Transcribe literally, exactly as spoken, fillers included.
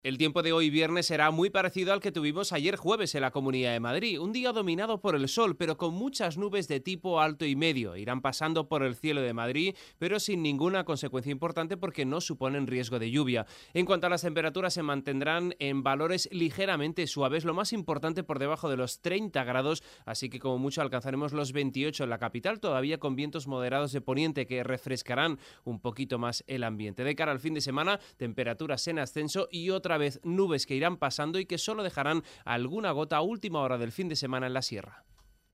El tiempo de hoy viernes será muy parecido al que tuvimos ayer jueves en la Comunidad de Madrid. Un día dominado por el sol, pero con muchas nubes de tipo alto y medio. Irán pasando por el cielo de Madrid, pero sin ninguna consecuencia importante porque no suponen riesgo de lluvia. En cuanto a las temperaturas, se mantendrán en valores ligeramente suaves, lo más importante por debajo de los treinta grados, así que como mucho alcanzaremos los veintiocho en la capital, todavía con vientos moderados de poniente que refrescarán un poquito más el ambiente. De cara al fin de semana, temperaturas en ascenso y otra vez nubes que irán pasando y que solo dejarán alguna gota a última hora del fin de semana en la sierra.